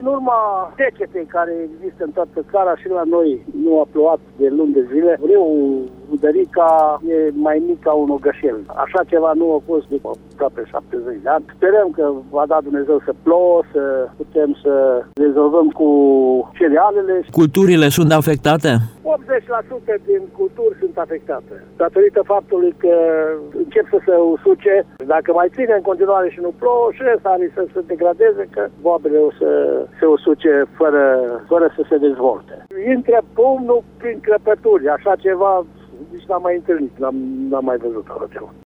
în urma secetei care există în toată țara și la noi nu a plouat de luni de zile, râul Udărica e mai mic ca un ogășel. Așa ceva nu a fost după aproape 70 de ani. Sperăm că va da Dumnezeu să plouă, să putem să rezolvăm cu cerealele. Culturile sunt afectate? 80% din culturi sunt afectate, datorită faptului că încep să se usuce. Dacă mai ține în continuare și nu plouă, și ăsta are să se degradeze, că boabele o să se usuce fără să se dezvolte. Intră pumnul prin crăpături, așa ceva nici n-am mai întâlnit, n-am mai văzut așa ceva.